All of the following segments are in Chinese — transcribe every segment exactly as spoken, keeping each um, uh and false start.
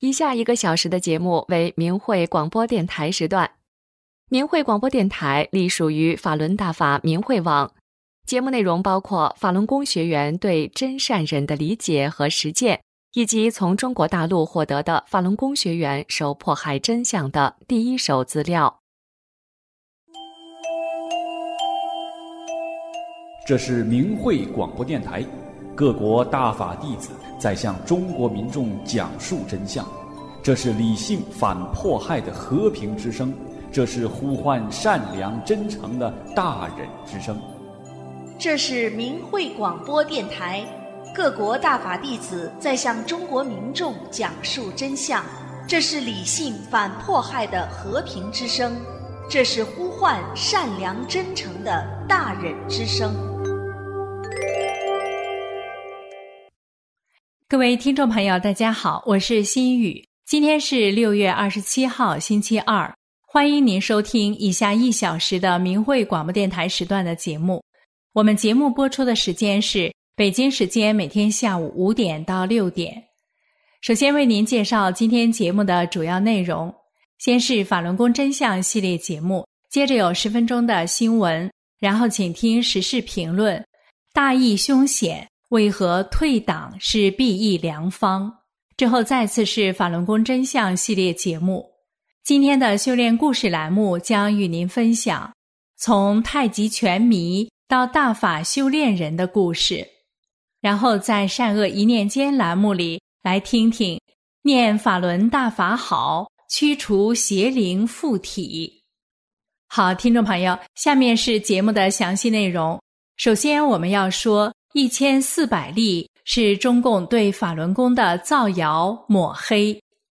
以下一个小时的节目为明慧广播电台时段。明慧广播电台隶属于法轮大法明慧网，节目内容包括法轮功学员对真善忍的理解和实践，以及从中国大陆获得的法轮功学员受迫害真相的第一手资料。 这是明慧广播电台，各国大法弟子在向中国民众讲述真相，这是理性反迫害的和平之声，这是呼唤善良真诚的大忍之声。 这是明慧广播电台，各国大法弟子在向中国民众讲述真相，这是理性反迫害的和平之声，这是呼唤善良真诚的大忍之声。 各位听众朋友大家好，我是心雨，今天是六月二十七号星期二，欢迎您收听以下一小时的明慧广播电台时段的节目。我们节目播出的时间是北京时间每天下午五点到六点。首先为您介绍今天节目的主要内容，先是法轮功真相系列节目，接着有十分钟的新闻，然后请听时事评论，大疫凶险，为何退党是避疫良方？之后再次是法轮功真相系列节目。今天的修炼故事栏目将与您分享从太极拳迷到大法修炼人的故事。然后在善恶一念间栏目里来听听念法轮大法好，驱除邪灵附体。好，听众朋友，下面是节目的详细内容。首先我们要说一千四百例是中共对法轮功的造谣抹黑。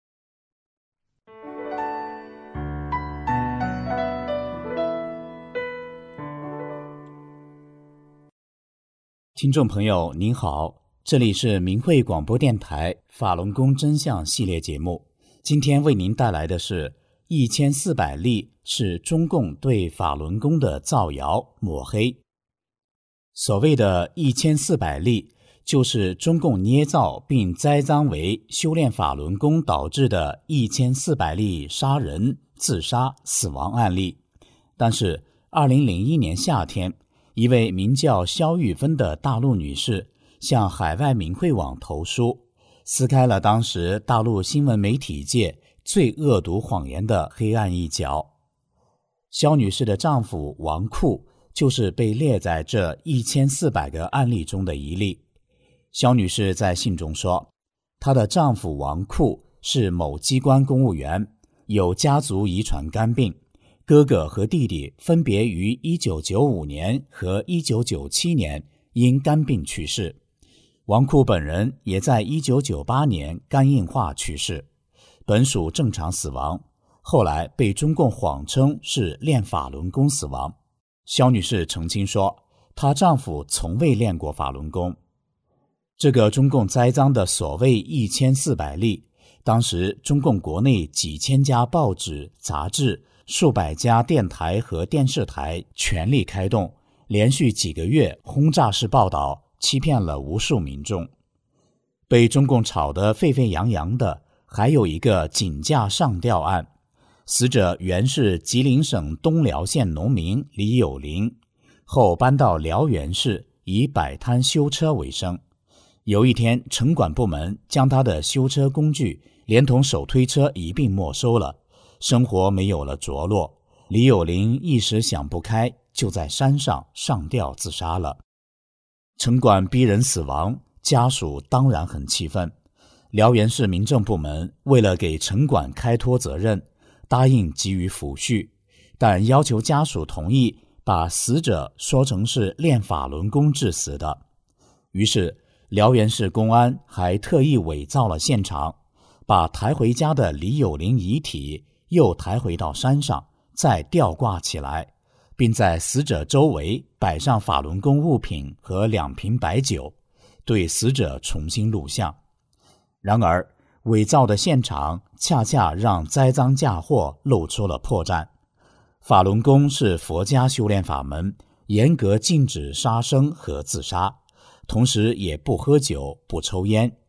听众朋友您好，这里是明慧广播电台法轮功真相系列节目，今天为您带来的是一千四百例是中共对法轮功的造谣抹黑。所谓的一千四百例，就是中共捏造并栽赃为修炼法轮功导致的一千四百例杀人、自杀、死亡案例。但是二零零一年夏天，一位名叫肖玉芬的大陆女士向海外明慧网投书，撕开了当时大陆新闻媒体界最恶毒谎言的黑暗一角。肖女士的丈夫王库就是被列在这一千四百个案例中的一例。肖女士在信中说，她的丈夫王库是某机关公务员，有家族遗传肝病，哥哥和弟弟分别于一九九五年和一九九七年因肝病去世。王库本人也在一九九八年肝硬化去世，本属正常死亡，后来被中共谎称是练法轮功死亡。肖女士澄清说，她丈夫从未练过法轮功。这个中共栽赃的所谓一千四百例，当时中共国内几千家报纸、杂志，数百家电台和电视台全力开动，连续几个月轰炸式报道，欺骗了无数民众。被中共炒得沸沸扬扬的还有一个井架上吊案，死者原是吉林省东辽县农民李有林，后搬到辽源市，以摆摊修车为生。有一天，城管部门将他的修车工具连同手推车一并没收了，生活没有了着落。李有林一时想不开，就在山上上吊自杀了。城管逼人死亡，家属当然很气愤。辽源市民政部门为了给城管开脱责任，答应给予抚恤，但要求家属同意把死者说成是练法轮功致死的。于是辽源市公安还特意伪造了现场，把抬回家的李有林遗体又抬回到山上，再吊挂起来，并在死者周围摆上法轮功物品和两瓶白酒，对死者重新录像。然而伪造的现场恰恰让栽赃嫁祸露出了破绽。法轮功是佛家修炼法门，严格禁止杀生和自杀，同时也不喝酒不抽烟。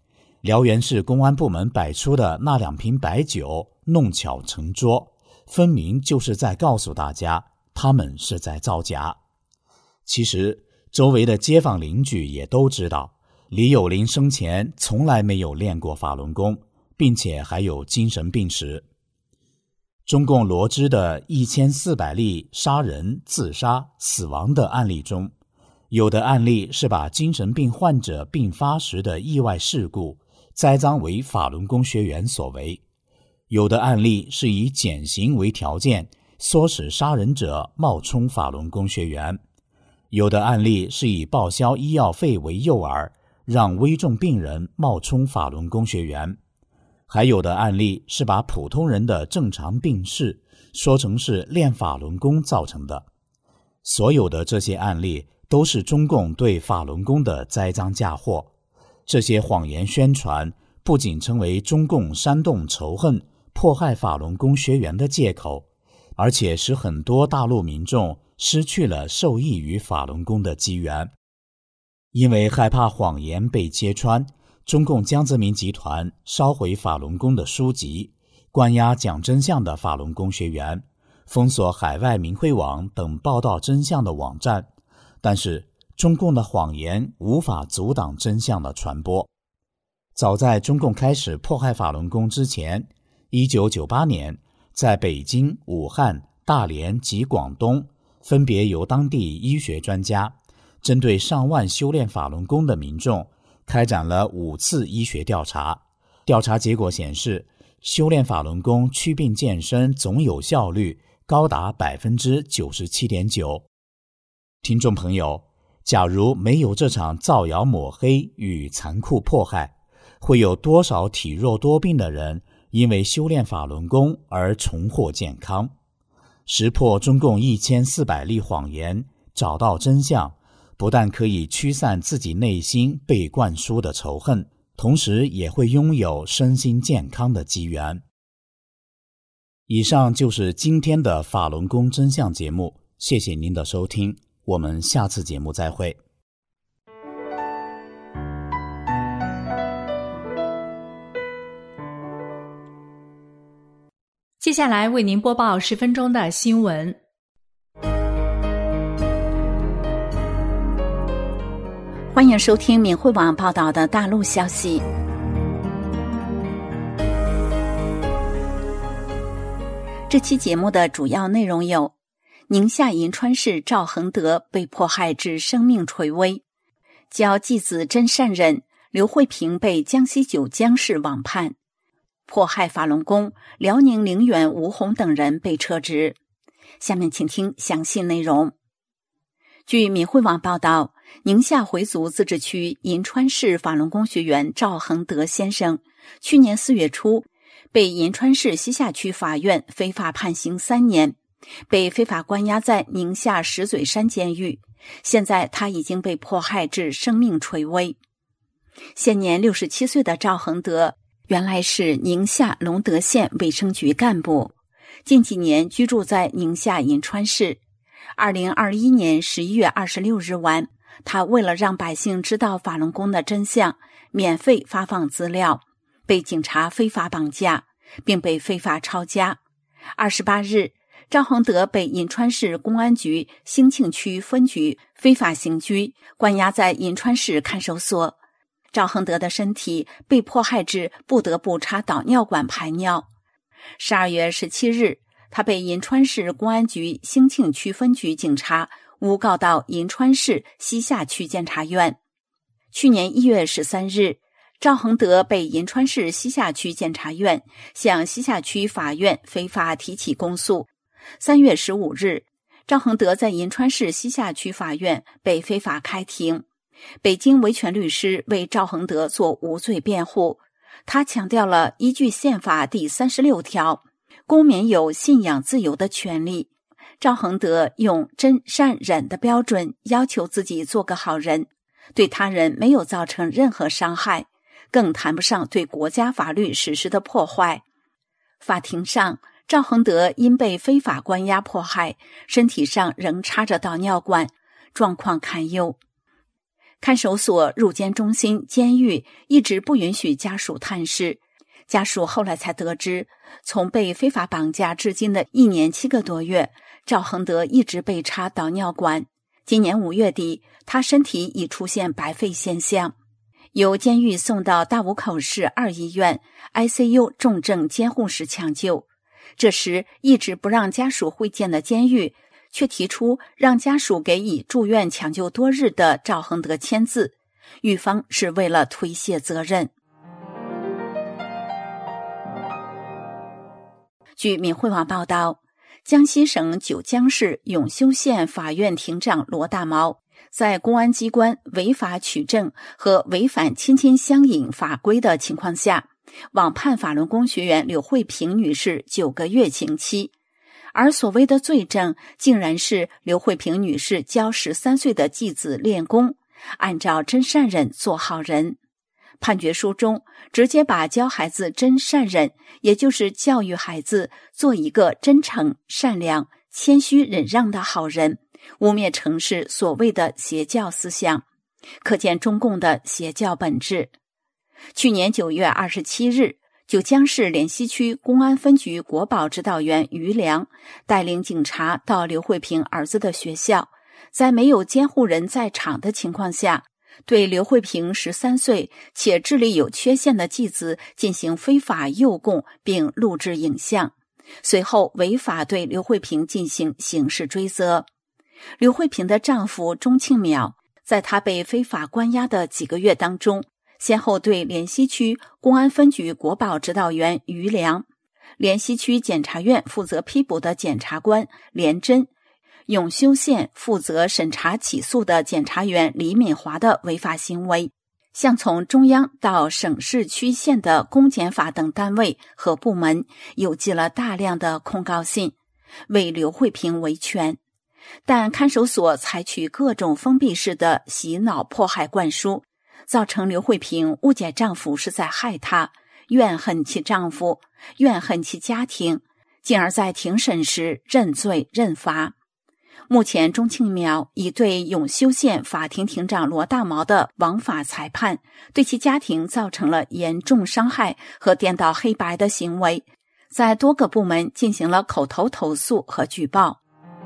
辽源市公安部门摆出的那两瓶白酒弄巧成拙，分明就是在告诉大家他们是在造假。其实周围的街坊邻居也都知道，李有林生前从来没有练过法轮功，并且还有精神病史。中共罗织的一千四百例杀人、自杀、死亡的案例中，有的案例是把精神病患者病发时的意外事故栽赃为法轮功学员所为，有的案例是以减刑为条件，唆使杀人者冒充法轮功学员，有的案例是以报销医药费为诱饵，让危重病人冒充法轮功学员，还有的案例是把普通人的正常病逝说成是练法轮功造成的。所有的这些案例都是中共对法轮功的栽赃嫁祸。这些谎言宣传不仅成为中共煽动仇恨、迫害法轮功学员的借口，而且使很多大陆民众失去了受益于法轮功的机缘。因为害怕谎言被揭穿，中共江泽民集团烧毁法轮功的书籍，关押讲真相的法轮功学员，封锁海外明慧网等报道真相的网站。但是中共的谎言无法阻挡真相的传播。早在中共开始迫害法轮功之前，一九九八年，在北京、武汉、大连及广东，分别由当地医学专家针对上万修炼法轮功的民众开展了五次医学调查。调查结果显示，修炼法轮功祛病健身总有效率高达 百分之九十七点九。 听众朋友，假如没有这场造谣抹黑与残酷迫害，会有多少体弱多病的人因为修炼法轮功而重获健康？识破中共一千四百例谎言，找到真相，不但可以驱散自己内心被灌输的仇恨，同时也会拥有身心健康的机缘。以上就是今天的法轮功真相节目，谢谢您的收听，我们下次节目再会。 接下来为您播报十分钟的新闻。 欢迎收听明慧网报道的大陆消息。这期节目的主要内容有：宁夏银川市赵恒德被迫害致生命垂危，教继子真善忍刘慧萍被江西九江市网判，迫害法轮功辽宁陵园吴红等人被撤职。下面请听详细内容。据民慧网报道，宁夏回族自治区银川市法轮功学员赵恒德先生去年四月初被银川市西夏区法院非法判刑三年，被非法关押在宁夏石嘴山监狱，现在他已经被迫害致生命垂危。现年六十七岁的赵恒德原来是宁夏隆德县卫生局干部，近几年居住在宁夏银川市。二零二一年十一月二十六日晚，他为了让百姓知道法轮功的真相，免费发放资料，被警察非法绑架，并被非法抄家。二十八日，赵恒德被银川市公安局兴庆区分局非法刑拘，关押在银川市看守所。赵恒德的身体被迫害至不得不插导尿管排尿。十二月十七日，他被银川市公安局兴庆区分局警察诬告到银川市西夏区检察院。去年一月十三日，赵恒德被银川市西夏区检察院向西夏区法院非法提起公诉。三月十五日，赵恒德在银川市西夏区法院被非法开庭。北京维权律师为赵恒德做无罪辩护，他强调了依据宪法第三十六条，公民有信仰自由的权利。赵恒德用真善忍的标准要求自己做个好人，对他人没有造成任何伤害，更谈不上对国家法律实施的破坏。法庭上，赵恒德因被非法关押迫害，身体上仍插着导尿管，状况堪忧。 看守所、入监中心、监狱一直不允许家属探视。家属后来才得知，从被非法绑架至今的一年七个多月，赵恒德一直被插导尿管。今年五月底，他身体已出现白肺现象，由监狱送到大武口市二医院 I C U 重症监护室抢救。这时，一直不让家属会见的监狱却提出让家属给已住院抢救多日的赵恒德签字，狱方是为了推卸责任。据闽汇网报道，江西省九江市永修县法院庭长罗大毛在公安机关违法取证和违反亲亲相隐法规的情况下，网判法轮功学员刘慧萍女士九个月刑期，而所谓的罪证竟然是刘慧萍女士教十三岁的继子练功，按照真善忍做好人。判决书中直接把教孩子真善忍，也就是教育孩子做一个真诚、善良、谦虚、忍让的好人，污蔑成是所谓的邪教思想，可见中共的邪教本质。去年九月二十七日，九江市莲溪区公安分局国保指导员于良带领警察到刘慧萍儿子的学校，在没有监护人在场的情况下，对刘慧萍十三岁且智力有缺陷的继子进行非法诱供并录制影像，随后违法对刘慧萍进行刑事追责。刘慧萍的丈夫钟庆淼在她被非法关押的几个月当中，先后对莲溪区公安分局国保指导员于良、莲溪区检察院负责批捕的检察官连真、永修县负责审查起诉的检察员李敏华的违法行为，向从中央到省市区县的公检法等单位和部门邮寄了大量的控告信，为刘慧萍维权。但看守所采取各种封闭式的洗脑迫害灌输，造成刘慧萍误解丈夫是在害她，怨恨其丈夫，怨恨其家庭，进而在庭审时认罪认罚。目前钟庆淼已对永修县法庭庭长罗大毛的枉法裁判，对其家庭造成了严重伤害和颠倒黑白的行为，在多个部门进行了口头投诉和举报。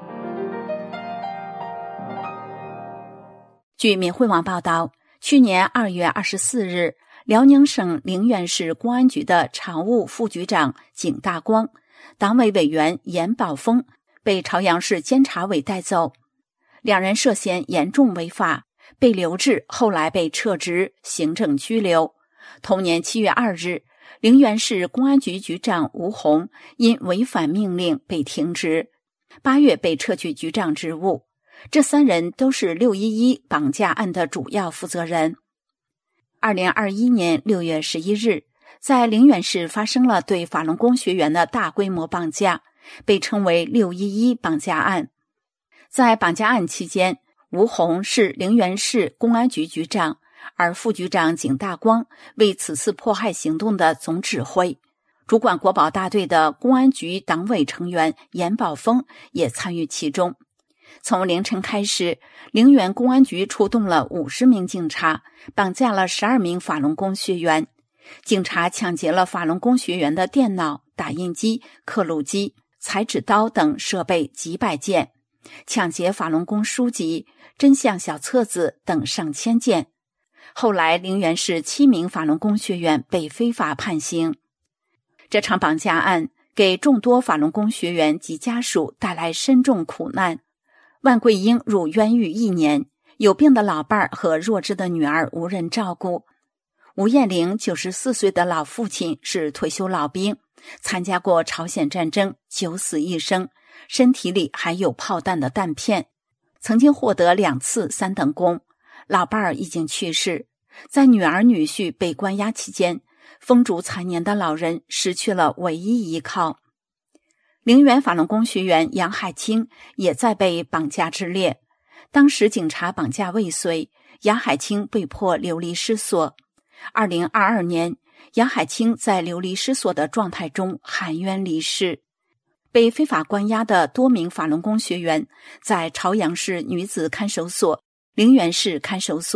据闽汇网报道，去年二月二十四日，辽宁省陵园市公安局的常务副局长景大光、党委委员严宝峰被朝阳市监察委带走，两人涉嫌严重违法，被留置，后来被撤职，行政拘留。同年七月二日，陵园市公安局局长吴红因违反命令被停职，八月被撤去局长职务。这三人都是六一一绑架案的主要负责人。二零二一年六月十一日，在陵园市发生了对法轮功学员的大规模绑架，被称为六一一绑架案。在绑架案期间，吴红是陵园市公安局局长，而副局长景大光为此次迫害行动的总指挥。主管国保大队的公安局党委成员严宝峰也参与其中。从凌晨开始，陵园公安局出动了五十名警察，绑架了十二名法轮功学员。警察抢劫了法轮功学员的电脑、打印机、刻录机、裁纸刀等设备几百件，抢劫法轮功书籍、真相小册子等上千件。后来陵园市七名法轮功学员被非法判刑。这场绑架案给众多法轮功学员及家属带来深重苦难。万桂英入冤狱一年，有病的老伴儿和弱智的女儿无人照顾。吴艳玲九十四岁的老父亲是退休老兵，参加过朝鲜战争，九死一生，身体里还有炮弹的弹片，曾经获得两次三等功。老伴儿已经去世，在女儿女婿被关押期间，风烛残年的老人失去了唯一依靠。陵园法轮功学员杨海清也在被绑架之列，当时警察绑架未遂，杨海清被迫流离失所。二零二二年，杨海清在流离失所的状态中含冤离世。被非法关押的多名法轮功学员在朝阳市女子看守所、陵园市看守所、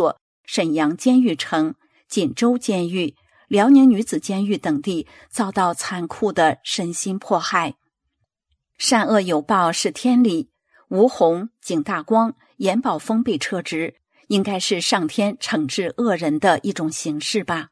沈阳监狱城、锦州监狱、辽宁女子监狱等地遭到残酷的身心迫害。善恶有报是天理，吴洪、景大光、严宝峰被撤职，应该是上天惩治恶人的一种形式吧。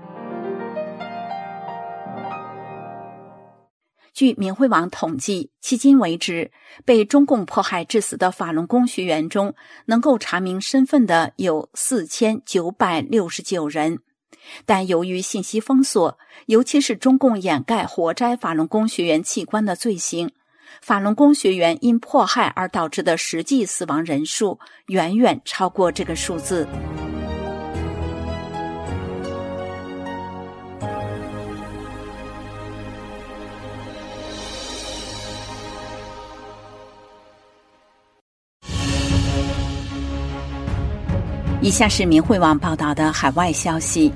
据明慧网统计，迄今为止，被中共迫害致死的法轮功学员中，能够查明身份的有四千九百六十九人。但由于信息封锁，尤其是中共掩盖活摘法轮功学员器官的罪行，法轮功学员因迫害而导致的实际死亡人数远远超过这个数字。以下是明慧网报道的海外消息。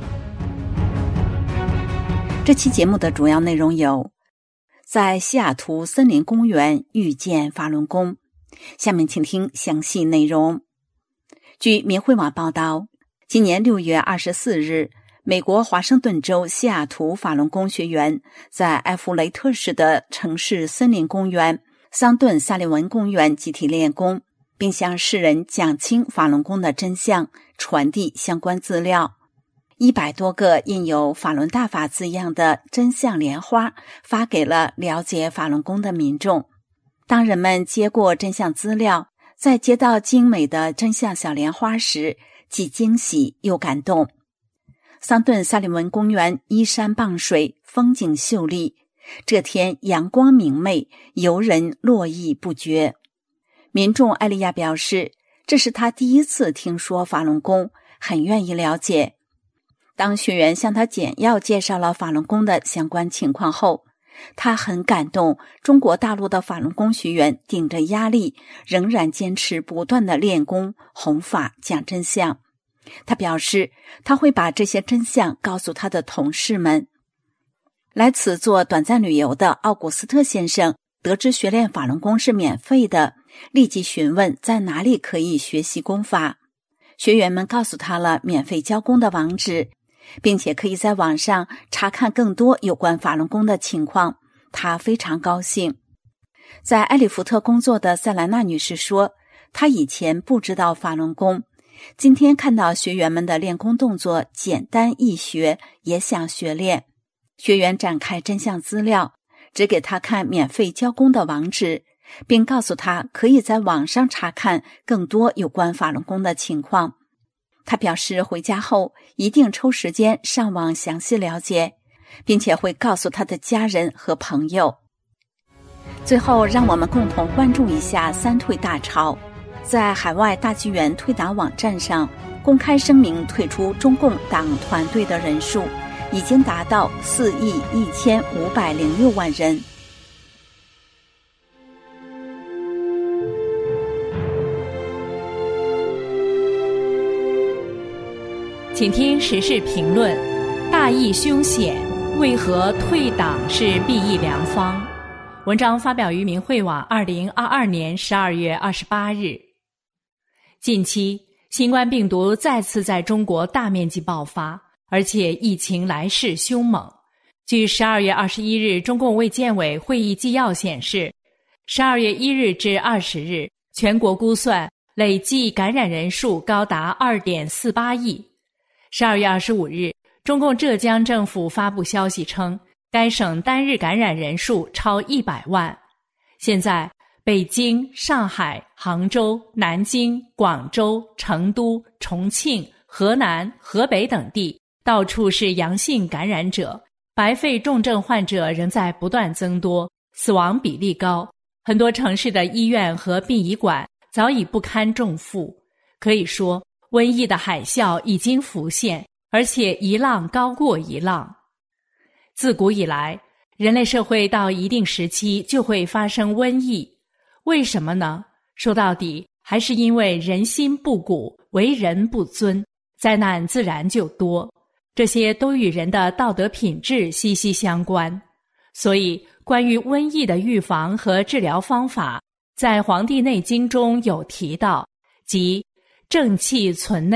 这期节目的主要内容有：在西雅图森林公园遇见法轮功。下面请听详细内容。据明慧网报道，今年六月二十四日，美国华盛顿州西雅图法轮功学员在埃弗雷特市的城市森林公园桑顿萨利文公园集体练功，并向世人讲清法轮功的真相，传递相关资料。一百多个印有法轮大法字样的真相莲花发给了了解法轮功的民众。当人们接过真相资料，在接到精美的真相小莲花时，既惊喜又感动。桑顿萨利文公园依山傍水，风景秀丽，这天阳光明媚，游人络绎不绝。民众艾利亚表示，这是他第一次听说法轮功，很愿意了解。当学员向他简要介绍了法轮功的相关情况后，他很感动中国大陆的法轮功学员顶着压力，仍然坚持不断的练功、弘法、讲真相。他表示，他会把这些真相告诉他的同事们。来此做短暂旅游的奥古斯特先生得知学练法轮功是免费的，立即询问在哪里可以学习功法。学员们告诉他了免费教功的网址，并且可以在网上查看更多有关法轮功的情况，他非常高兴。在埃里福特工作的塞兰娜女士说，她以前不知道法轮功，今天看到学员们的练功动作简单易学，也想学练。学员展开真相资料，只给他看免费教功的网址，并告诉他可以在网上查看更多有关法轮功的情况。他表示回家后一定抽时间上网详细了解，并且会告诉他的家人和朋友。最后，让我们共同关注一下三退大潮。在海外大纪元退党网站上公开声明退出中共党团队的人数已经达到四亿一千五百零六万人。 请听时事评论：大义凶险，为何退党是裨益良方？文章发表于明慧网二零二二年十二月二十八日。近期，新冠病毒再次在中国大面积爆发，而且疫情来势凶猛。据十二月二十一日中共卫健委会议纪要显示，十二月一日至二十日，全国估算累计感染人数高达 二点四八亿。十二月二十五日，中共浙江政府发布消息称，该省单日感染人数超一百万。现在，北京、上海、杭州、南京、广州、成都、重庆、河南、河北等地到处是阳性感染者，白肺重症患者仍在不断增多，死亡比例高。很多城市的医院和殡仪馆早已不堪重负。可以说，瘟疫的海啸已经浮现，而且一浪高过一浪。自古以来，人类社会到一定时期就会发生瘟疫。为什么呢？说到底，还是因为人心不古，为人不尊，灾难自然就多。这些都与人的道德品质息息相关。所以，关于瘟疫的预防和治疗方法，在《黄帝内经》中有提到，即正气存内，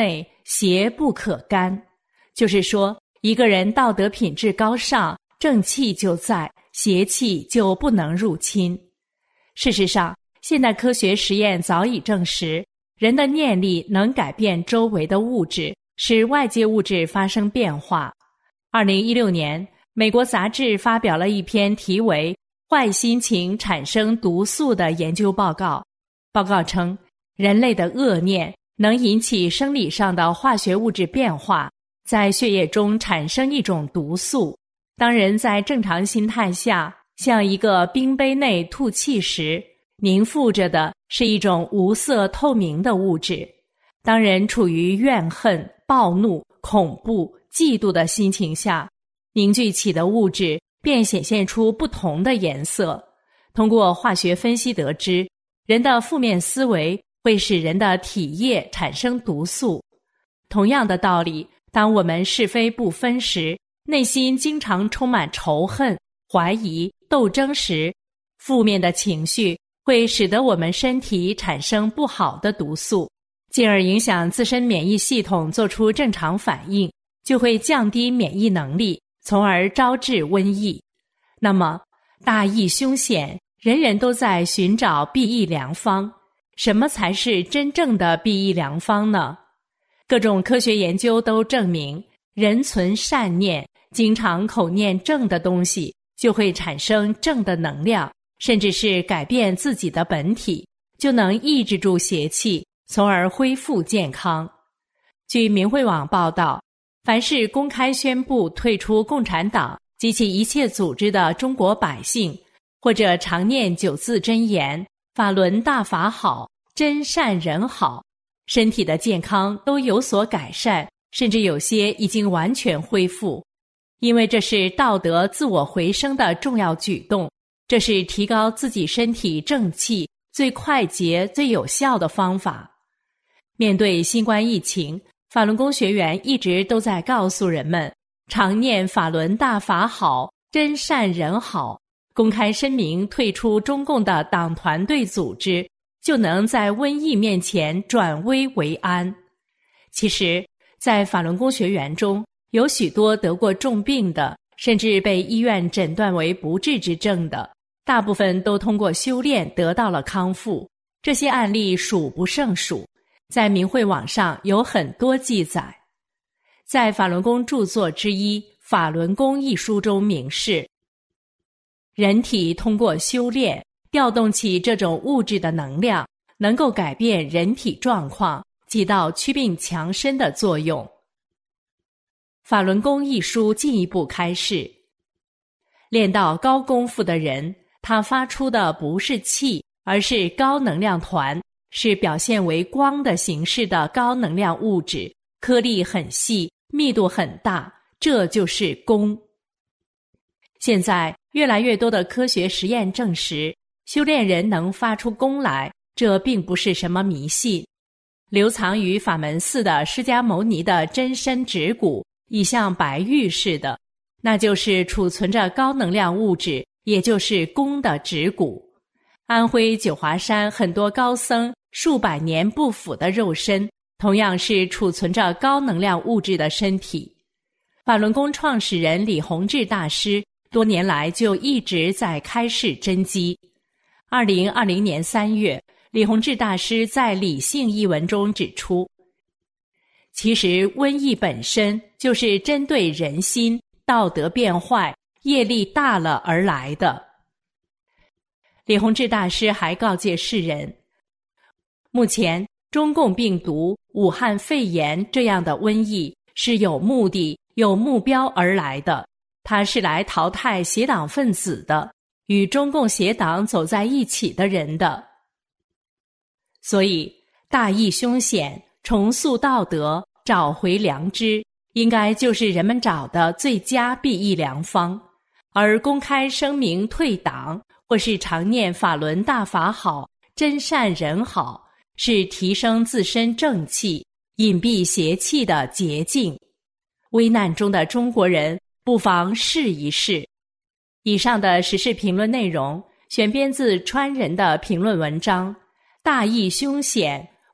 邪不可干，就是说一个人道德品质高尚，正气就在，邪气就不能入侵。事实上，现代科学实验早已证实，人的念力能改变周围的物质，使外界物质发生变化。二零一六年，美国杂志发表了一篇题为《坏心情产生毒素》的研究报告。报告称，人类的恶念能引起生理上的化学物质变化，在血液中产生一种毒素。当人在正常心态下向一个冰杯内吐气时，凝附着的是一种无色透明的物质。当人处于怨恨、暴怒、恐怖、嫉妒的心情下，凝聚起的物质便显现出不同的颜色。通过化学分析得知，人的负面思维会使人的体液产生毒素。同样的道理，当我们是非不分时，内心经常充满仇恨、怀疑、斗争时，负面的情绪会使得我们身体产生不好的毒素，进而影响自身免疫系统做出正常反应，就会降低免疫能力，从而招致瘟疫。那么，大疫凶险，人人都在寻找避疫良方。什么才是真正的避疫良方呢？各种科学研究都证明，人存善念，经常口念正的东西，就会产生正的能量，甚至是改变自己的本体，就能抑制住邪气，从而恢复健康。据明慧网报道，凡是公开宣布退出共产党及其一切组织的中国百姓，或者常念九字真言，法轮大法好，真善人好，身体的健康都有所改善，甚至有些已经完全恢复。因为这是道德自我回升的重要举动，这是提高自己身体正气最快捷、最有效的方法。面对新冠疫情，法轮功学员一直都在告诉人们，常念法轮大法好，真善人好，公开声明退出中共的党团队组织，就能在瘟疫面前转危为安。其实，在法轮功学员中，有许多得过重病的，甚至被医院诊断为不治之症的，大部分都通过修炼得到了康复。这些案例数不胜数，在明慧网上有很多记载。在法轮功著作之一《法轮功》一书中明示，人体通过修炼调动起这种物质的能量，能够改变人体状况，起到祛病强身的作用。法轮功一书进一步开示，练到高功夫的人，他发出的不是气，而是高能量团，是表现为光的形式的高能量物质，颗粒很细，密度很大，这就是功。现在越来越多的科学实验证实，修炼人能发出功来，这并不是什么迷信。留藏于法门寺的释迦牟尼的真身指骨已像白玉似的，那就是储存着高能量物质，也就是功的指骨。安徽九华山很多高僧数百年不腐的肉身，同样是储存着高能量物质的身体。法轮功创始人李洪志大师多年来就一直在开示真机。二零二零年三月，李洪志大师在《理性》一文中指出，其实瘟疫本身就是针对人心道德变坏、业力大了而来的。李洪志大师还告诫世人，目前中共病毒、武汉肺炎这样的瘟疫是有目的、有目标而来的，它是来淘汰邪党分子的，与中共邪党走在一起的人的。所以，大疫凶险，重塑道德，找回良知，应该就是人们找的最佳避疫良方。而公开声明退党，或是常念法轮大法好，真善人好，是提升自身正气、隐蔽邪气的捷径。危难中的中国人不妨试一试。以上的时事评论内容选编自川人的评论文章，大疫凶险，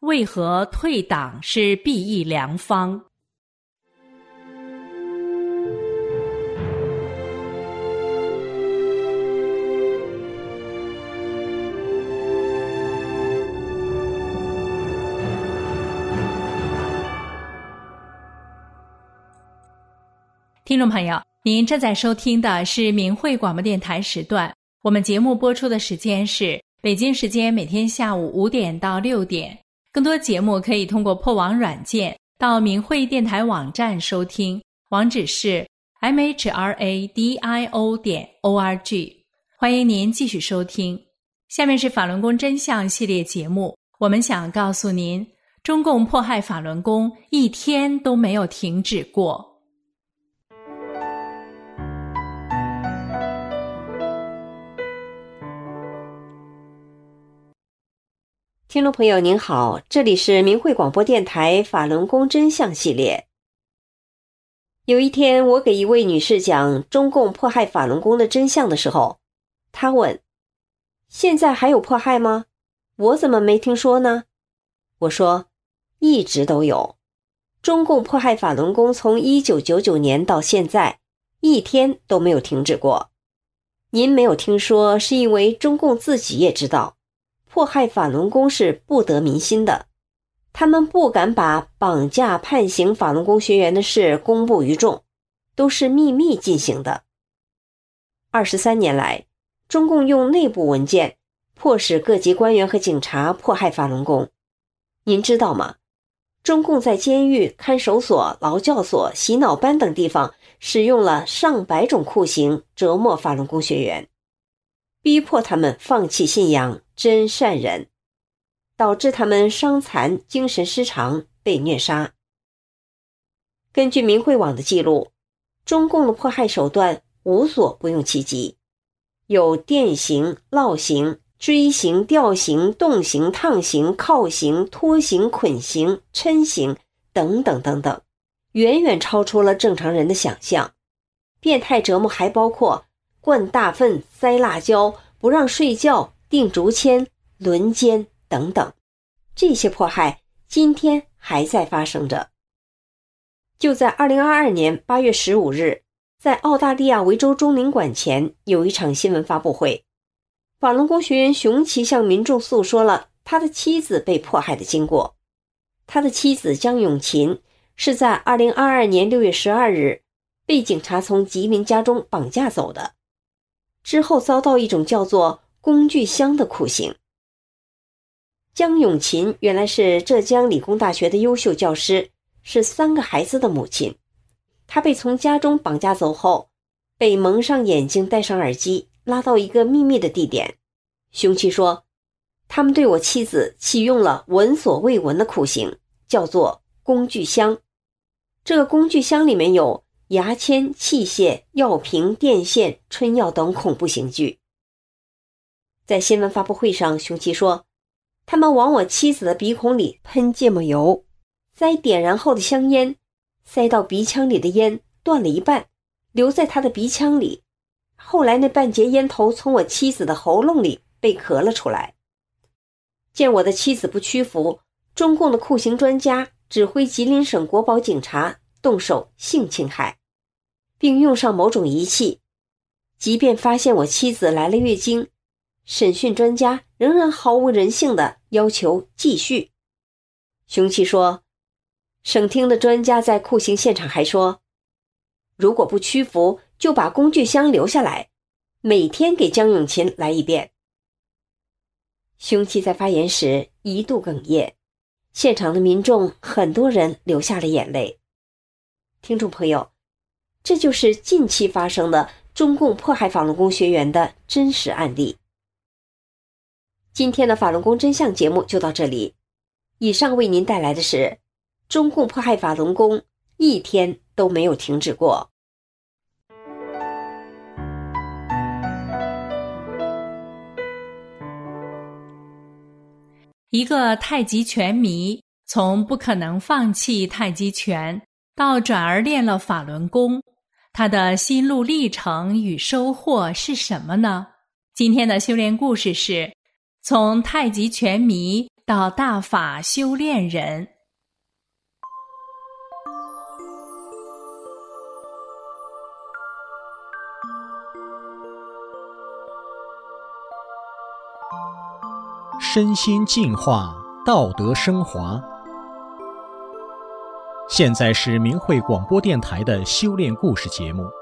为何退党是裨益良方？听众朋友，您正在收听的是明慧广播电台时段，我们节目播出的时间是北京时间每天下午五点到六点。更多节目可以通过破网软件到明慧电台网站收听，网址是 m h r a d i o 点 o r g。 欢迎您继续收听。下面是法轮功真相系列节目，我们想告诉您，中共迫害法轮功一天都没有停止过。 听众朋友您好，这里是明慧广播电台法轮功真相系列。有一天，我给一位女士讲中共迫害法轮功的真相的时候，她问：现在还有迫害吗？我怎么没听说呢？我说，一直都有。中共迫害法轮功从一九九九年到现在，一天都没有停止过。您没有听说，是因为中共自己也知道迫害法轮功是不得民心的，他们不敢把绑架判刑法轮功学员的事公布于众，都是秘密进行的。二十三年来，中共用内部文件迫使各级官员和警察迫害法轮功。您知道吗？中共在监狱、看守所、劳教所、洗脑班等地方使用了上百种酷刑折磨法轮功学员，逼迫他们放弃信仰真善忍，导致他们伤残、精神失常，被虐杀。根据明慧网的记录，中共的迫害手段无所不用其极，有电刑、烙刑、锥刑、吊刑、冻刑、烫刑、铐刑、拖刑、捆刑、抻刑等等等等，远远超出了正常人的想象。变态折磨还包括灌大粪、塞辣椒、不让睡觉、钉竹签、轮奸等等，这些迫害今天还在发生着。就在二零二二年八月十五日，在澳大利亚维州中领馆前有一场新闻发布会，法轮功学员熊奇向民众诉说了他的妻子被迫害的经过。他的妻子江永琴是在二零二二年六月十二日被警察从吉林家中绑架走的，之后遭到一种叫做工具箱的酷刑。江永琴原来是浙江理工大学的优秀教师，是三个孩子的母亲。她被从家中绑架走后，被蒙上眼睛，戴上耳机，拉到一个秘密的地点。熊奇说，他们对我妻子启用了闻所未闻的酷刑，叫做工具箱。这个工具箱里面有牙签、器械、药瓶、电线、春药等恐怖刑具。在新闻发布会上，熊奇说，他们往我妻子的鼻孔里喷芥末油，塞点燃后的香烟，塞到鼻腔里的烟断了一半，留在他的鼻腔里，后来那半截烟头从我妻子的喉咙里被咳了出来。见我的妻子不屈服，中共的酷刑专家指挥吉林省国保警察动手性侵害，并用上某种仪器，即便发现我妻子来了月经，审讯专家仍然毫无人性地要求继续。熊奇说，省厅的专家在酷刑现场还说，如果不屈服，就把工具箱留下来，每天给江永琴来一遍。熊奇在发言时一度哽咽，现场的民众很多人流下了眼泪。听众朋友，这就是近期发生的中共迫害法轮功学员的真实案例。今天的法轮功真相节目就到这里，以上为您带来的是中共迫害法轮功一天都没有停止过。 一个太极拳迷从不可能放弃太极拳到转而练了法轮功，他的心路历程与收获是什么呢？今天的修炼故事是从太极拳迷到大法修炼人。 身心净化，道德升华。现在是明慧广播电台的修炼故事节目。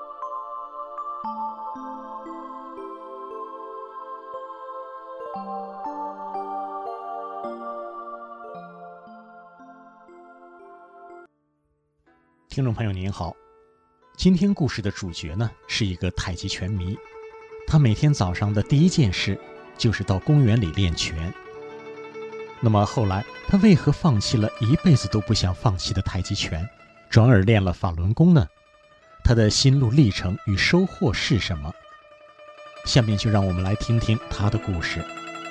听众朋友您好，今天故事的主角呢是一个太极拳迷，他每天早上的第一件事就是到公园里练拳。那么后来他为何放弃了一辈子都不想放弃的太极拳，转而练了法轮功呢？他的心路历程与收获是什么？下面就让我们来听听他的故事。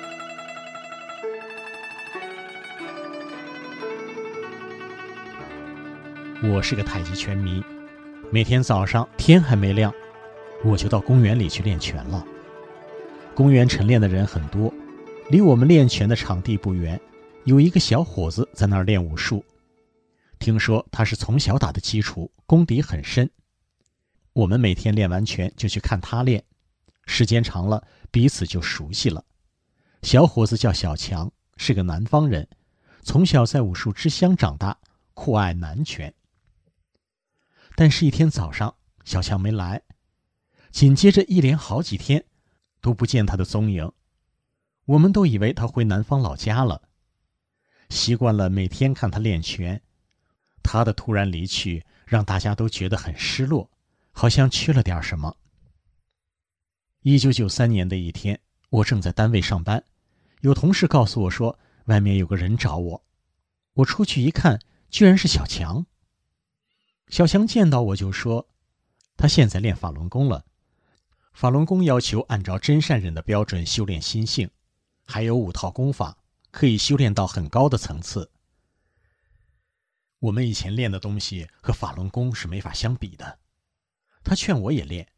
我是个太极拳迷，每天早上天还没亮，我就到公园里去练拳了。公园晨练的人很多，离我们练拳的场地不远，有一个小伙子在那儿练武术。听说他是从小打的基础，功底很深。我们每天练完拳就去看他练，时间长了，彼此就熟悉了。小伙子叫小强，是个南方人，从小在武术之乡长大，酷爱南拳。但是一天早上，小强没来，紧接着一连好几天都不见他的踪影，我们都以为他回南方老家了。习惯了每天看他练拳，他的突然离去让大家都觉得很失落，好像缺了点什么。一九九三年的一天，我正在单位上班，有同事告诉我说外面有个人找我。我出去一看，居然是小强。小强见到我就说，他现在练法轮功了。法轮功要求按照真善忍的标准修炼心性，还有五套功法，可以修炼到很高的层次。我们以前练的东西和法轮功是没法相比的。他劝我也练。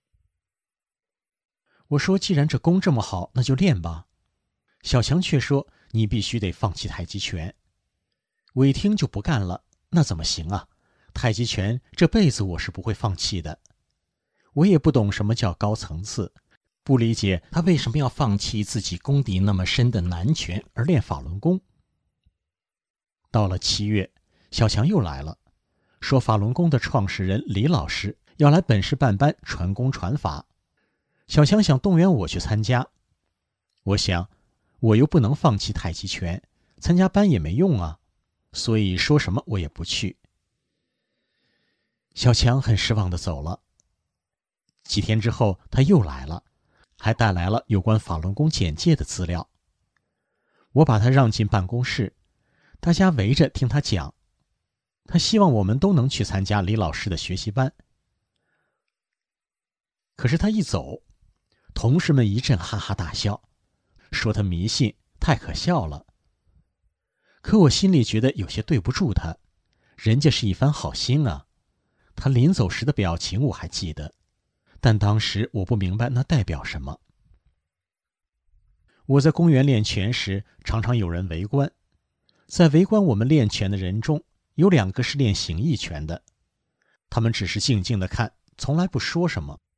我说既然这功这么好，那就练吧。小强却说你必须得放弃太极拳。我一听就不干了，那怎么行啊？太极拳这辈子我是不会放弃的。我也不懂什么叫高层次，不理解他为什么要放弃自己功底那么深的南拳而练法轮功。到了七月，小强又来了，说法轮功的创始人李老师要来本市办班传功传法。小强想动员我去参加，我想我又不能放弃太极拳，参加班也没用啊，所以说什么我也不去。小强很失望地走了。几天之后他又来了，还带来了有关法轮功简介的资料。我把他让进办公室，大家围着听他讲。他希望我们都能去参加李老师的学习班。可是他一走，同事们一阵哈哈大笑，说他迷信，太可笑了。可我心里觉得有些对不住他，人家是一番好心啊。他临走时的表情我还记得，但当时我不明白那代表什么。我在公园练拳时，常常有人围观。在围观我们练拳的人中，有两个是练形意拳的，他们只是静静地看，从来不说什么。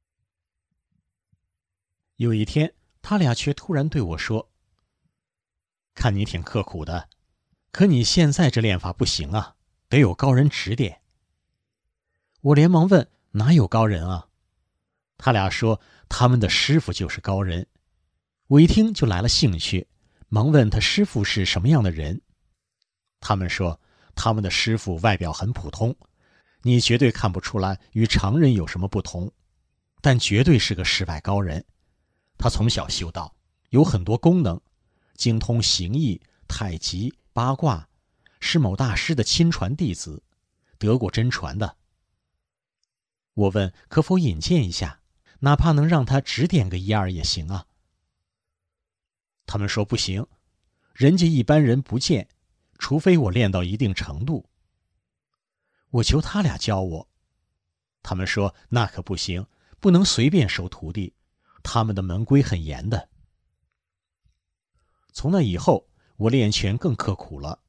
有一天，他俩却突然对我说，看你挺刻苦的，可你现在这练法不行啊，得有高人指点。我连忙问，哪有高人啊？他俩说他们的师傅就是高人。我一听就来了兴趣，忙问他师傅是什么样的人。他们说他们的师傅外表很普通，你绝对看不出来与常人有什么不同，但绝对是个世外高人。他从小修道，有很多功能，精通形意、太极、八卦，是某大师的亲传弟子，得过真传的。我问可否引荐一下，哪怕能让他指点个一二也行啊。他们说不行，人家一般人不见，除非我练到一定程度。我求他俩教我，他们说那可不行，不能随便收徒弟，他们的门规很严的。从那以后， 我练拳更刻苦了。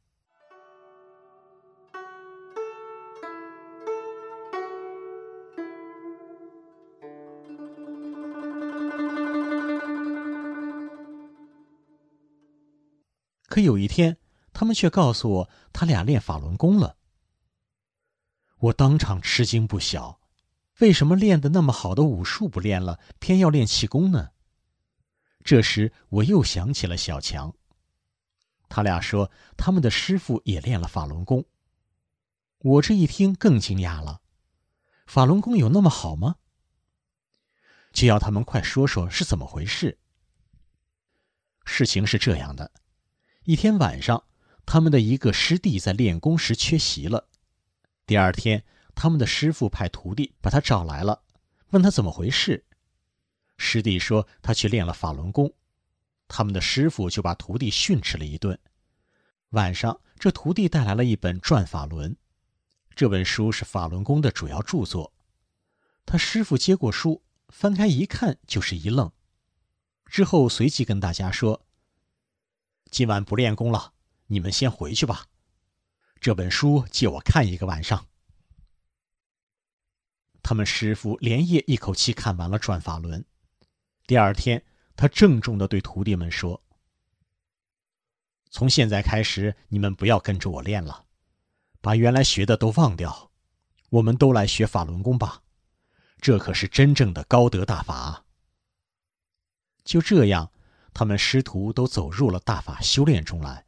可有一天，他们却告诉我，他俩练法轮功了。我当场吃惊不小，为什么练得那么好的武术不练了，偏要练气功呢？这时我又想起了小强，他俩说他们的师傅也练了法轮功。我这一听更惊讶了，法轮功有那么好吗？就要他们快说说是怎么回事。事情是这样的，一天晚上，他们的一个师弟在练功时缺席了。第二天，他们的师傅派徒弟把他找来了，问他怎么回事。师弟说他去练了法轮功，他们的师傅就把徒弟训斥了一顿。晚上，这徒弟带来了一本《转法轮》，这本书是法轮功的主要著作。他师傅接过书，翻开一看就是一愣，之后随即跟大家说：今晚不练功了，你们先回去吧。这本书借我看一个晚上。他们师傅连夜一口气看完了《转法轮》。第二天，他郑重地对徒弟们说：从现在开始，你们不要跟着我练了，把原来学的都忘掉，我们都来学法轮功吧，这可是真正的高德大法。就这样，他们师徒都走入了大法修炼中来。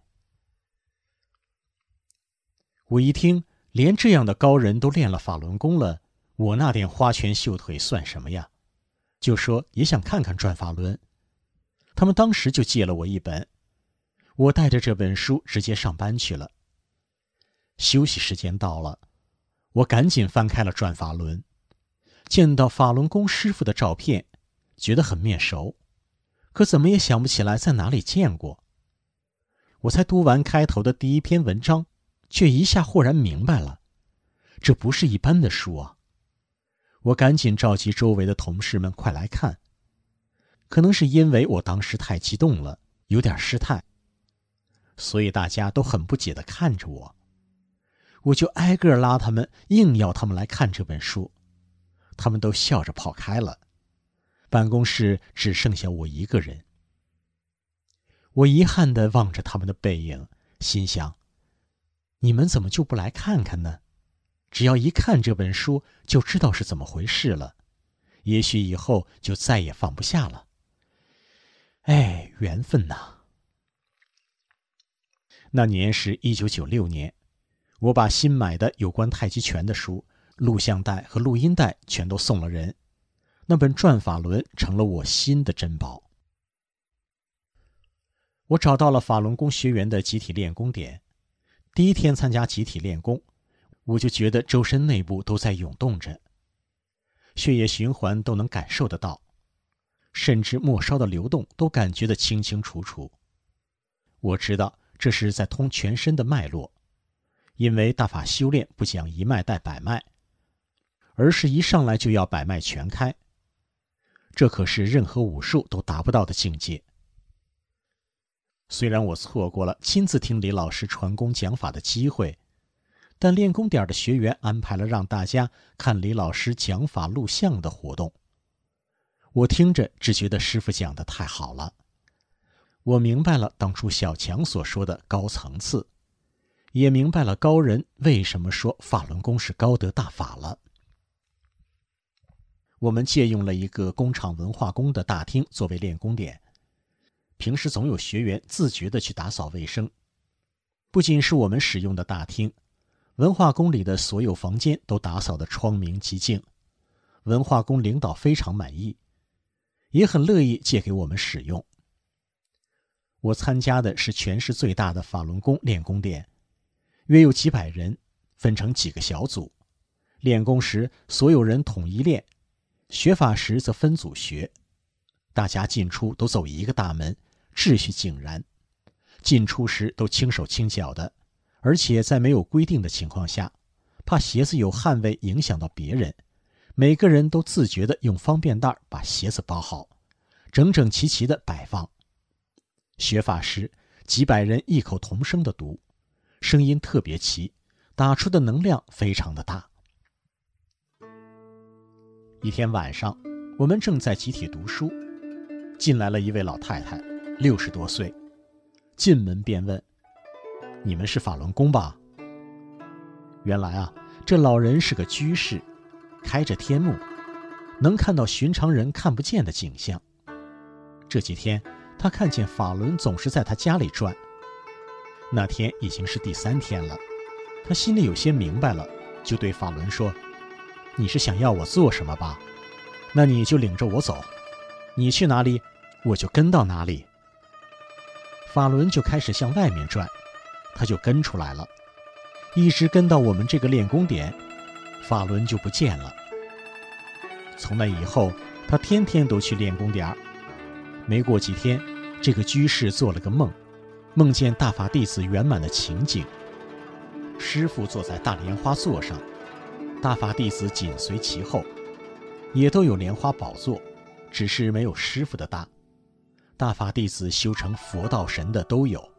我一听，连这样的高人都练了法轮功了，我那点花拳绣腿算什么呀？就说也想看看转法轮。他们当时就借了我一本，我带着这本书直接上班去了。休息时间到了，我赶紧翻开了转法轮，见到法轮功师傅的照片，觉得很面熟，可怎么也想不起来在哪里见过。我才读完开头的第一篇文章，却一下豁然明白了，这不是一般的书啊！我赶紧召集周围的同事们快来看。可能是因为我当时太激动了，有点失态，所以大家都很不解地看着我。我就挨个拉他们，硬要他们来看这本书，他们都笑着跑开了。办公室只剩下我一个人。我遗憾地望着他们的背影，心想：你们怎么就不来看看呢？只要一看这本书，就知道是怎么回事了，也许以后就再也放不下了。哎，缘分呐！那年是一九九六年，我把新买的有关太极拳的书、录像带和录音带全都送了人，那本《转法轮》成了我新的珍宝。我找到了法轮功学员的集体练功点，第一天参加集体练功，我就觉得周身内部都在涌动着，血液循环都能感受得到，甚至末梢的流动都感觉得清清楚楚。我知道这是在通全身的脉络，因为大法修炼不讲一脉带百脉，而是一上来就要百脉全开，这可是任何武术都达不到的境界。虽然我错过了亲自听李老师传功讲法的机会，但练功点的学员安排了让大家看李老师讲法录像的活动。我听着只觉得师父讲得太好了，我明白了当初小强所说的高层次，也明白了高人为什么说法轮功是高德大法了。我们借用了一个工厂文化宫的大厅作为练功点，平时总有学员自觉地去打扫卫生。不仅是我们使用的大厅，文化宫里的所有房间都打扫得窗明几净，文化宫领导非常满意，也很乐意借给我们使用。我参加的是全市最大的法轮功练功点，约有几百人，分成几个小组。练功时所有人统一练，学法时则分组学。大家进出都走一个大门，秩序井然。进出时都轻手轻脚的，而且在没有规定的情况下，怕鞋子有汗味影响到别人，每个人都自觉地用方便袋把鞋子包好，整整齐齐地摆放。学法时， 几百人异口同声地读，声音特别齐，打出的能量非常的大。一天晚上，我们正在集体读书，进来了一位老太太，六十多岁，进门便问：“你们是法轮功吧？”原来啊，这老人是个居士，开着天目，能看到寻常人看不见的景象。这几天他看见法轮总是在他家里转，那天已经是第三天了，他心里有些明白了，就对法轮说：“你是想要我做什么吧？那你就领着我走，你去哪里，我就跟到哪里。”法轮就开始向外面转，他就跟出来了，一直跟到我们这个练功点，法轮就不见了。从那以后，他天天都去练功点。没过几天，这个居士做了个梦，梦见大法弟子圆满的情景。师父坐在大莲花座上，大法弟子紧随其后，也都有莲花宝座，只是没有师父的大。大法弟子修成佛道神的都有。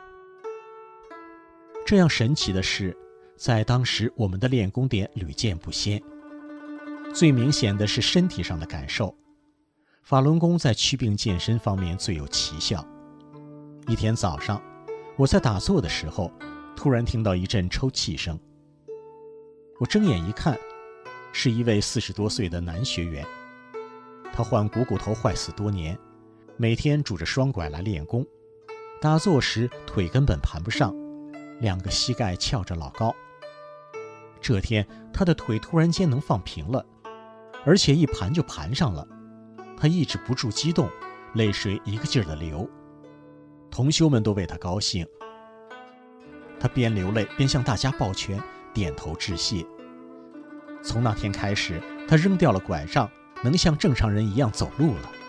这样神奇的事，在当时我们的练功点屡见不鲜。最明显的是身体上的感受，法轮功在祛病健身方面最有奇效。一天早上，我在打坐的时候，突然听到一阵抽泣声。我睁眼一看，是一位四十多岁的男学员，他患股骨头坏死多年，每天拄着双拐来练功，打坐时腿根本盘不上，两个膝盖翘着老高。这天他的腿突然间能放平了，而且一盘就盘上了，他抑制不住激动，泪水一个劲儿地流。同修们都为他高兴，他边流泪边向大家抱拳，点头致谢。从那天开始，他扔掉了拐杖，能像正常人一样走路了。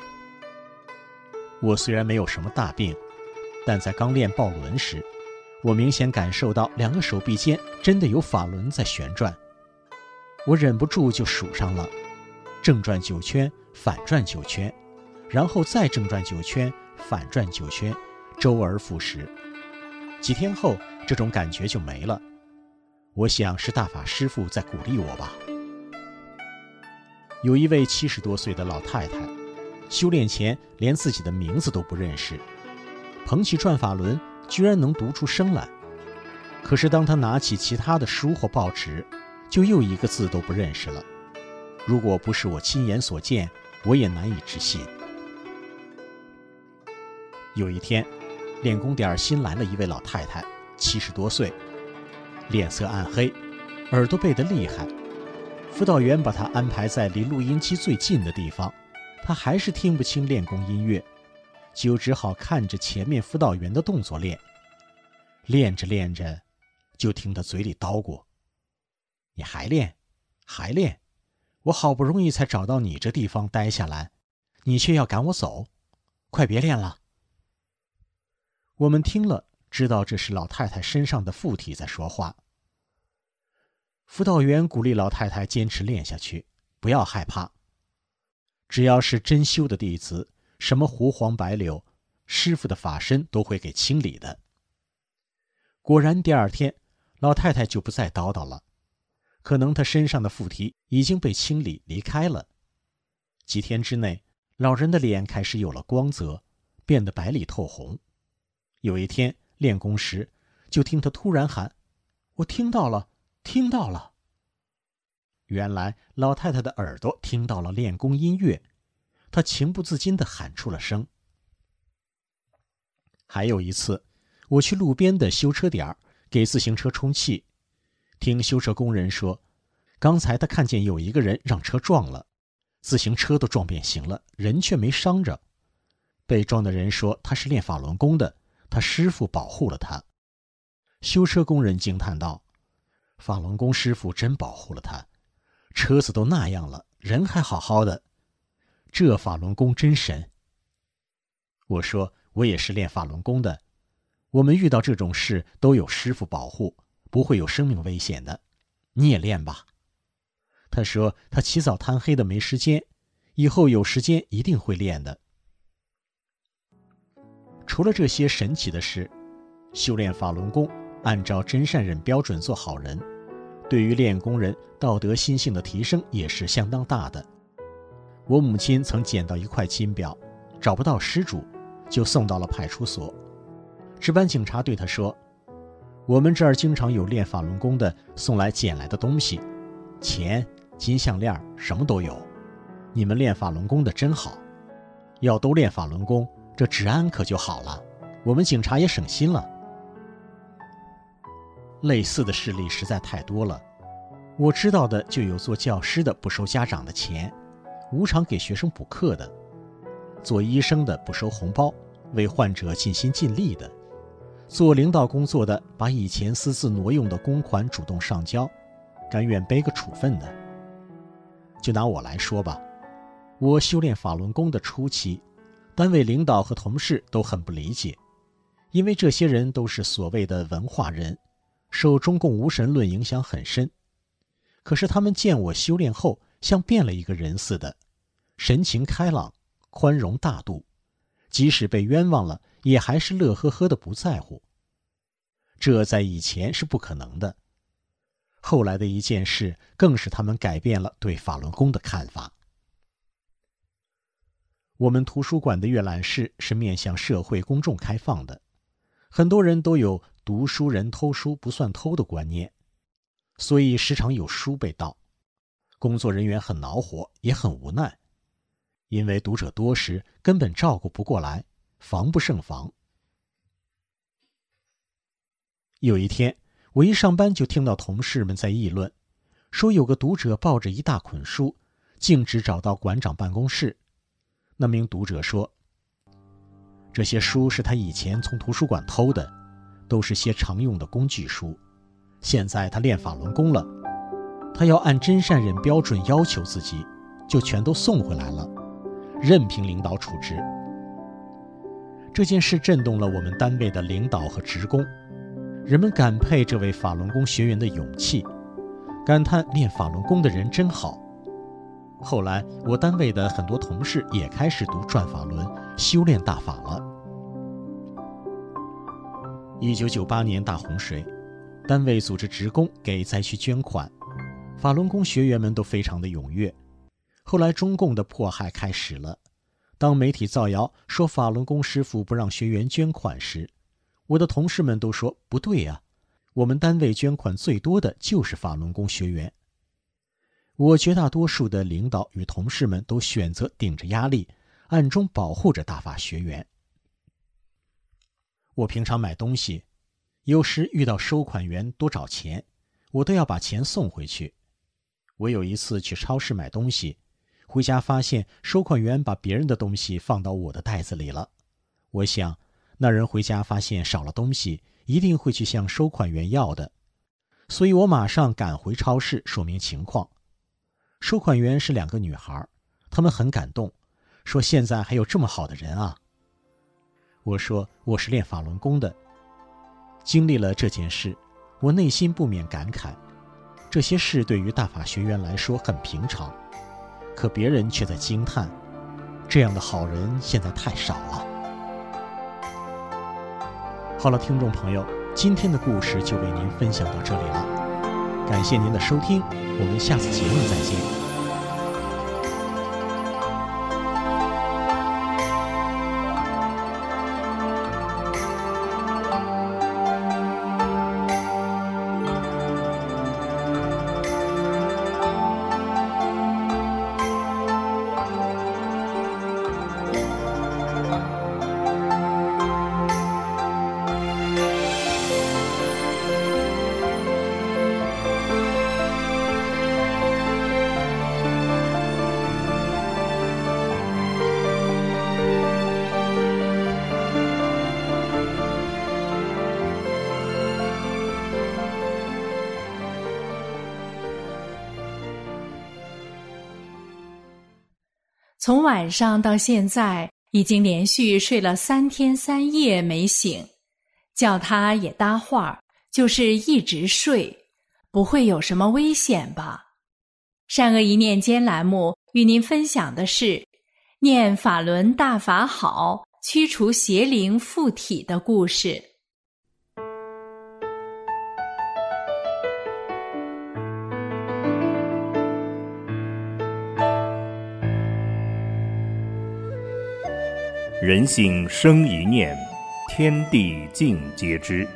我虽然没有什么大病，但在刚练抱轮时，我明显感受到两个手臂间真的有法轮在旋转。我忍不住就数上了，正转九圈，反转九圈，然后再正转九圈，反转九圈，周而复始。几天后，这种感觉就没了。我想是大法师父在鼓励我吧。有一位七十多岁的老太太，修炼前连自己的名字都不认识，捧起转法轮居然能读出声来。可是当她拿起其他的书或报纸，就又一个字都不认识了。如果不是我亲眼所见，我也难以置信。有一天，练功点新来了一位老太太，七十多岁，脸色暗黑，耳朵背得厉害。辅导员把她安排在离录音机最近的地方，她还是听不清练功音乐，就只好看着前面辅导员的动作练。练着练着，就听她嘴里叨咕：“你还练，还练，我好不容易才找到你这地方待下来，你却要赶我走，快别练了。”我们听了，知道这是老太太身上的附体在说话。辅导员鼓励老太太坚持练下去，不要害怕。只要是真修的弟子，什么胡黄白柳，师父的法身都会给清理的。果然第二天，老太太就不再叨叨了，可能她身上的附体已经被清理离开了。几天之内，老人的脸开始有了光泽，变得白里透红。有一天练功时，就听他突然喊：“我听到了，听到了。”原来老太太的耳朵听到了练功音乐，她情不自禁地喊出了声。还有一次，我去路边的修车点给自行车充气，听修车工人说，刚才他看见有一个人让车撞了，自行车都撞变形了，人却没伤着。被撞的人说他是练法轮功的，他师父保护了他。修车工人惊叹道：“法轮功师父真保护了他，车子都那样了，人还好好的，这法轮功真神。”我说：“我也是练法轮功的，我们遇到这种事都有师父保护，不会有生命危险的，你也练吧。”他说他起早贪黑的没时间，以后有时间一定会练的。 除了这些神奇的事，修炼法轮功，按照真善忍标准做好人，对于练功人道德心性的提升也是相当大的。我母亲曾捡到一块金表，找不到失主，就送到了派出所。值班警察对她说，我们这儿经常有练法轮功的送来捡来的东西，钱、金项链什么都有，你们练法轮功的真好，要都练法轮功，这治安可就好了，我们警察也省心了。类似的事例实在太多了，我知道的就有做教师的不收家长的钱，无偿给学生补课的，做医生的不收红包，为患者尽心尽力的，做领导工作的把以前私自挪用的公款主动上交，甘愿背个处分的。就拿我来说吧，我修炼法轮功的初期，单位领导和同事都很不理解，因为这些人都是所谓的文化人，受中共无神论影响很深。可是他们见我修炼后像变了一个人似的，神情开朗，宽容大度，即使被冤枉了也还是乐呵呵的不在乎。这在以前是不可能的。后来的一件事更使他们改变了对法轮功的看法。我们图书馆的阅览室是面向社会公众开放的，很多人都有读书人偷书不算偷的观念，所以时常有书被盗。工作人员很恼火，也很无奈，因为读者多时根本照顾不过来，防不胜防。有一天，我一上班就听到同事们在议论，说有个读者抱着一大捆书，径直找到馆长办公室。那名读者说，这些书是他以前从图书馆偷的，都是些常用的工具书，现在他练法轮功了，他要按真善忍标准要求自己，就全都送回来了，任凭领导处置。这件事震动了我们单位的领导和职工，人们感佩这位法轮功学员的勇气，感叹练法轮功的人真好。后来我单位的很多同事也开始读转法轮，修炼大法了。一九九八年大洪水，单位组织职工给灾区捐款，法轮功学员们都非常的踊跃。后来中共的迫害开始了，当媒体造谣说法轮功师傅不让学员捐款时，我的同事们都说不对啊，我们单位捐款最多的就是法轮功学员。我绝大多数的领导与同事们都选择顶着压力，暗中保护着大法学员。我平常买东西，有时遇到收款员多找钱，我都要把钱送回去。我有一次去超市买东西，回家发现收款员把别人的东西放到我的袋子里了。我想，那人回家发现少了东西，一定会去向收款员要的，所以我马上赶回超市说明情况。收款员是两个女孩，她们很感动，说现在还有这么好的人啊。我说我是练法轮功的。经历了这件事，我内心不免感慨，这些事对于大法学员来说很平常，可别人却在惊叹，这样的好人现在太少了。好了，听众朋友，今天的故事就为您分享到这里了，感谢您的收听，我们下次节目再见。 从晚上到现在，已经连续睡了三天三夜没醒，叫他也搭话，就是一直睡，不会有什么危险吧？善恶一念间栏目与您分享的是：念法轮大法好， 驱除邪灵附体的故事。 人性生一念，天地尽皆知。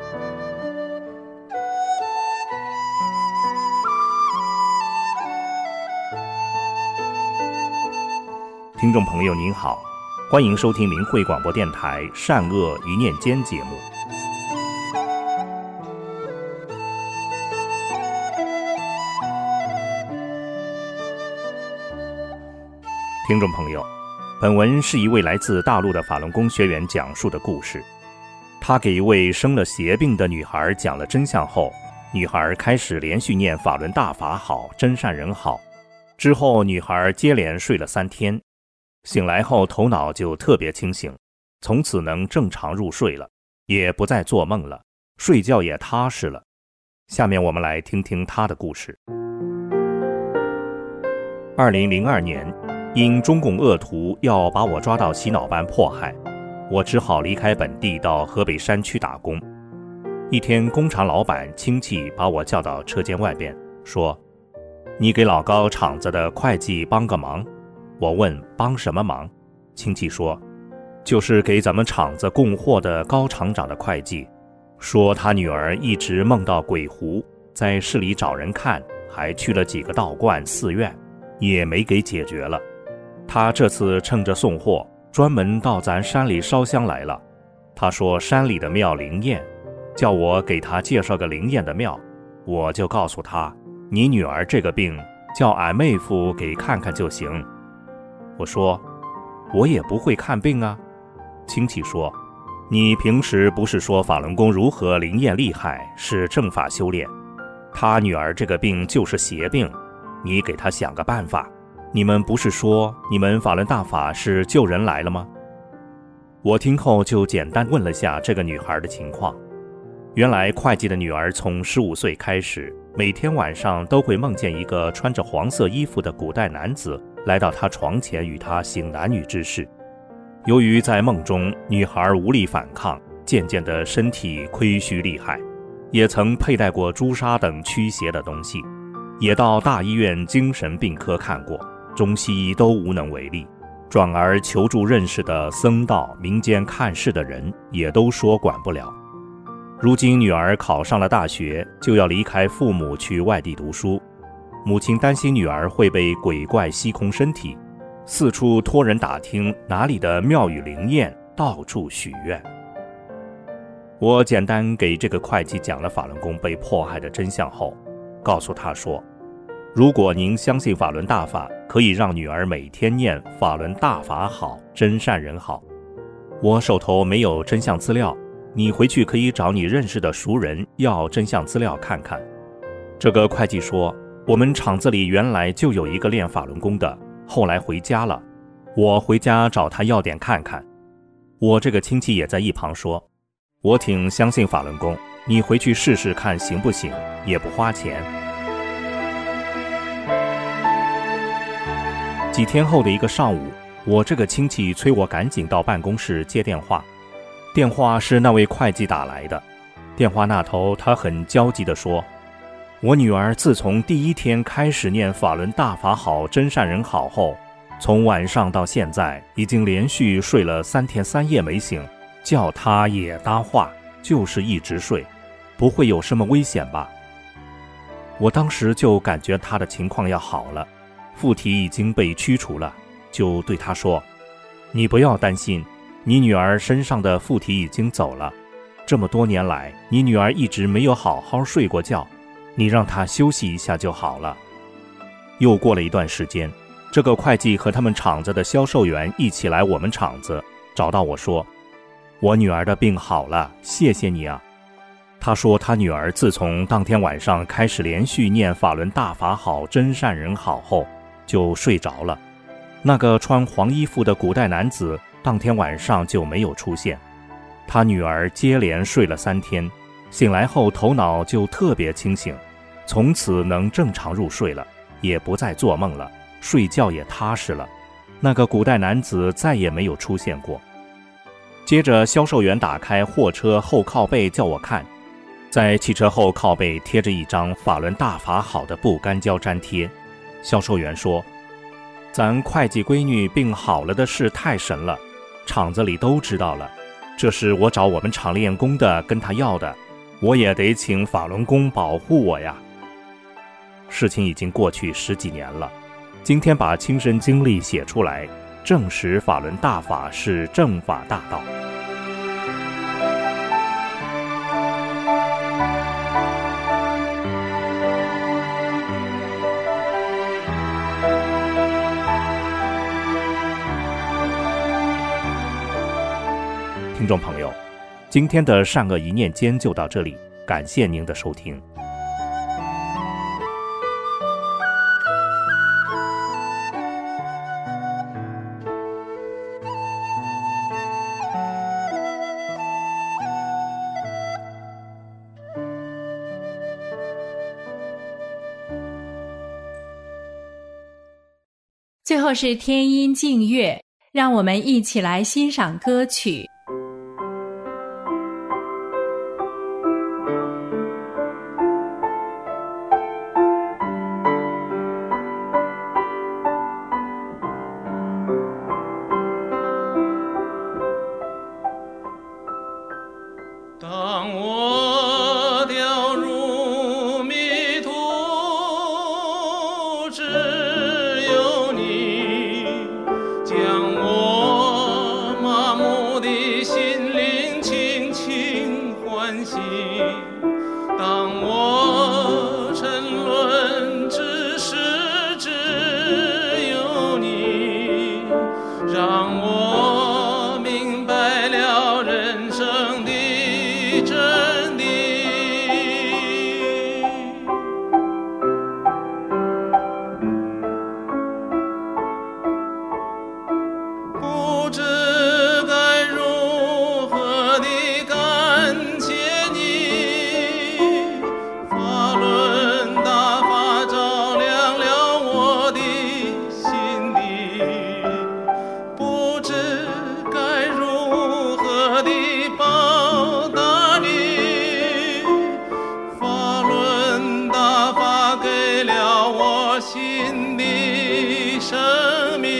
听众朋友您好，欢迎收听明慧广播电台《善恶一念间》节目。听众朋友，本文是一位来自大陆的法轮功学员讲述的故事。他给一位生了邪病的女孩讲了真相后，女孩开始连续念法轮大法好，真善人好。之后女孩接连睡了三天，醒来后头脑就特别清醒，从此能正常入睡了，也不再做梦了，睡觉也踏实了。下面我们来听听她的故事。二零零二年，因中共恶徒要把我抓到洗脑班迫害，我只好离开本地到河北山区打工。一天，工厂老板亲戚把我叫到车间外边，说：“你给老高厂子的会计帮个忙。”我问帮什么忙，亲戚说就是给咱们厂子供货的高厂长的会计，说他女儿一直梦到鬼狐，在市里找人看，还去了几个道观寺院，也没给解决了。他这次趁着送货，专门到咱山里烧香来了。他说山里的庙灵验，叫我给他介绍个灵验的庙。我就告诉他，你女儿这个病，叫俺妹夫给看看就行。我说我也不会看病啊。亲戚说，你平时不是说法轮功如何灵验厉害，是正法修炼，他女儿这个病就是邪病，你给他想个办法。你们不是说你们法轮大法是救人来了吗？我听后就简单问了下这个女孩的情况。原来会计的女儿从十五岁开始，每天晚上都会梦见一个穿着黄色衣服的古代男子来到她床前与她行男女之事。由于在梦中女孩无力反抗，渐渐的身体亏虚厉害，也曾佩戴过朱砂等驱邪的东西，也到大医院精神病科看过，中西医都无能为力，转而求助认识的僧道、民间看事的人，也都说管不了。如今女儿考上了大学，就要离开父母去外地读书，母亲担心女儿会被鬼怪吸空身体，四处托人打听哪里的庙宇灵验，到处许愿。我简单给这个会计讲了法轮功被迫害的真相后，告诉他说，如果您相信法轮大法，可以让女儿每天念法轮大法好，真善人好。我手头没有真相资料，你回去可以找你认识的熟人要真相资料看看。这个会计说，我们厂子里原来就有一个练法轮功的，后来回家了，我回家找他要点看看。我这个亲戚也在一旁说，我挺相信法轮功，你回去试试看行不行，也不花钱。几天后的一个上午，我这个亲戚催我赶紧到办公室接电话。电话是那位会计打来的，电话那头他很焦急地说，我女儿自从第一天开始念法轮大法好，真善人好后，从晚上到现在已经连续睡了三天三夜没醒，叫她也搭话，就是一直睡，不会有什么危险吧？我当时就感觉她的情况要好了，附体已经被驱除了，就对她说，你不要担心，你女儿身上的附体已经走了，这么多年来你女儿一直没有好好睡过觉，你让她休息一下就好了。又过了一段时间，这个会计和他们厂子的销售员一起来我们厂子，找到我说，我女儿的病好了，谢谢你啊。他说他女儿自从当天晚上开始连续念法轮大法好，真善人好后，就睡着了。那个穿黄衣服的古代男子当天晚上就没有出现。他女儿接连睡了三天，醒来后头脑就特别清醒，从此能正常入睡了，也不再做梦了，睡觉也踏实了。那个古代男子再也没有出现过。 接着销售员打开货车后靠背叫我看，在汽车后靠背贴着一张法轮大法好的布干胶粘贴。销售员说，咱会计闺女病好了的事太神了，厂子里都知道了，这是我找我们厂练功的跟她要的，我也得请法轮功保护我呀。事情已经过去十几年了，今天把亲身经历写出来，证实法轮大法是正法大道。听众朋友，今天的善恶一念间就到这里，感谢您的收听。 最后是天音净乐，让我们一起来欣赏歌曲。 当我掉入迷途，只有你将我麻木的心灵轻轻唤醒。当我沉沦，只是只有你让我明白了人生的真理。不知该如何地感谢你，法轮大法照亮了我的心底，不知该如何地报答你，法轮大法给了我新的生命。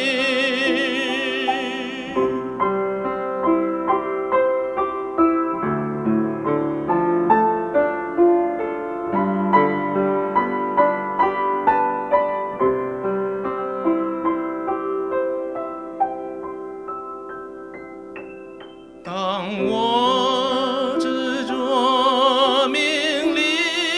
当我执着名利，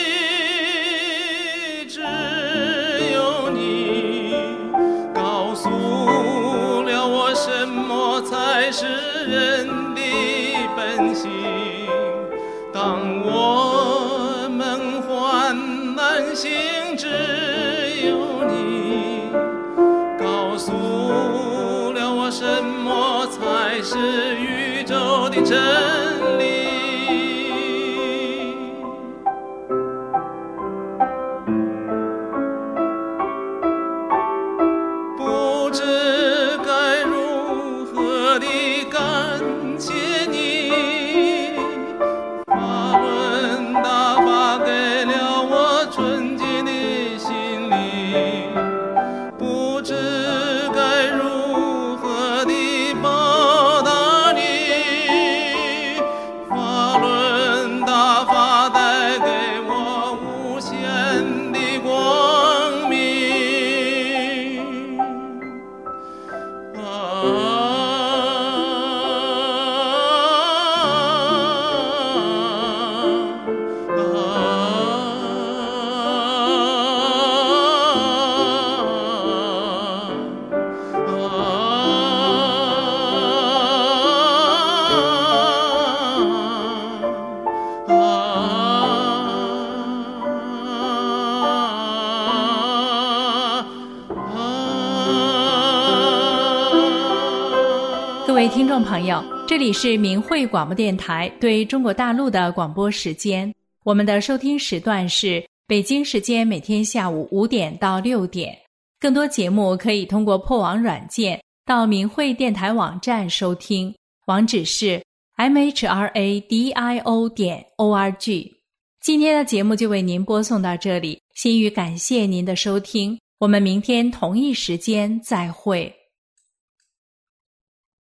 只有你告诉了我什么才是人的本性。当我梦幻难醒，只有你告诉了我什么才是宇宙的真理。不知该如何地感谢你，法轮大法给了我纯洁的心灵，不知该如何地报答你，法轮大法带给我无限的光明。啊各位听众朋友，这里是明慧广播电台对中国大陆的广播时间，我们的收听时段是北京时间每天下午五点到六点。更多节目可以通过破网软件到明慧电台网站收听， 网址是 m h r a d i o 点 o r g。 今天的节目就为您播送到这里，心语感谢您的收听，我们明天同一时间再会。